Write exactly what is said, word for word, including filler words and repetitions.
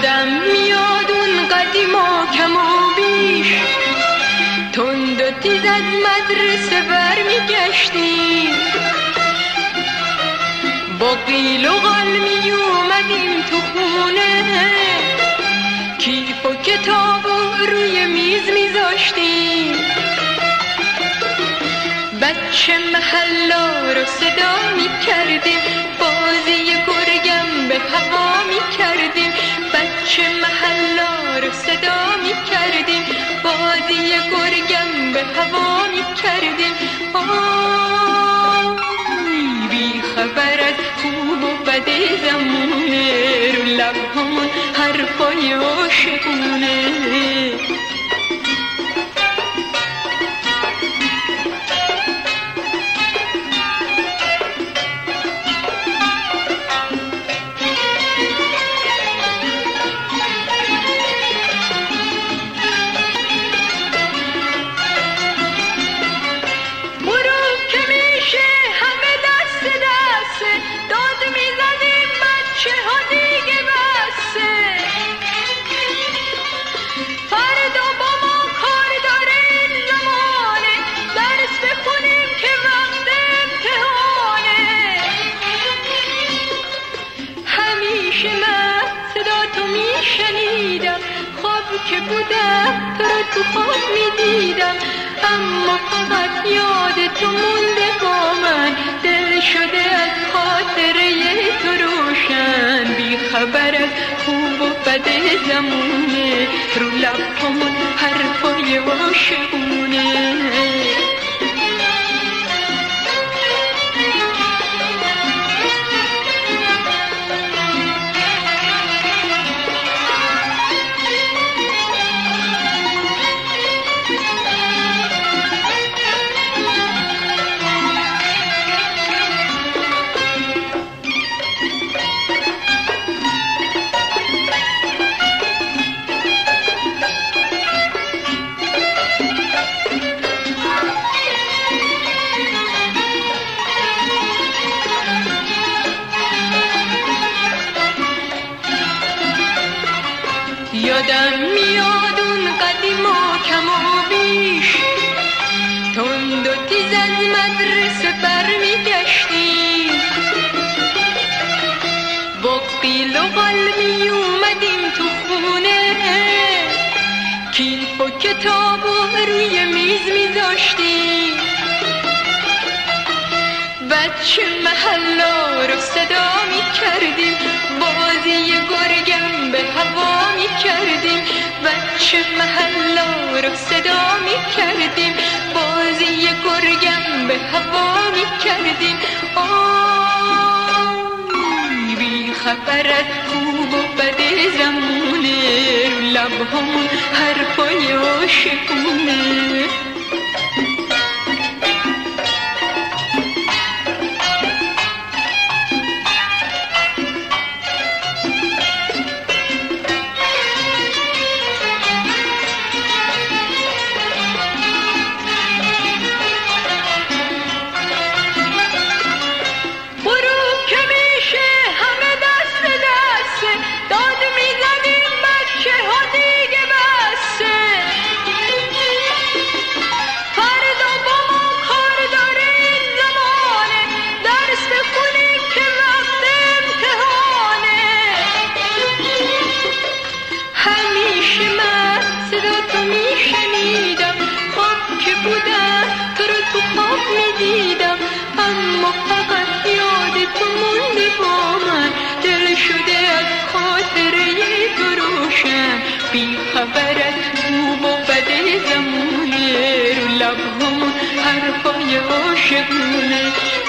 یادم میاد اون قدیما کم و بیش تند و تیز از مدرسه برمیگشتیم، با قیل و قال می اومدیم تو خونه، کیف و کتاب و روی میز میذاشتیم، بچه محلا رو صدا میکردیم، بازی گرگم به هوا میکردیم، بچه محلا رو صدا میکردیم، بازی گرگم به هوا میکردیم. آی بی خبر از خوب و بد زمونه، رو لب همون حرفای عاشقونه. که بودم تو رو تو خواب میدیدم، اما فقط یاد تو مونده با من، دل شده از خاطره تو روشن، بی خبر از خوب و بد زمونه، رو لب همون حرفای عاشقونه. یادم میاد اون قدیما کم و بیش تند و تیز از مدرسه برمیگشتیم، با قیل و قال می اومدیم تو خونه، کیف و کتاب و روی میز میذاشتیم، بچه محلا رو صدا میکردیم، بازی گرگم به هوا میکردیم، بچه محلا رو صدا میکردیم، بازی گرگم به هوا میکردیم. آی بی خبر از خوب و بد زمونه، رو لب همون حرفای عاشقونه. اما فقط یاد تو مونده با من، دل شده از خاطره تو روشن، بی خبر از خوب و بد زمونه، رو لب همون حرفای عاشقونه.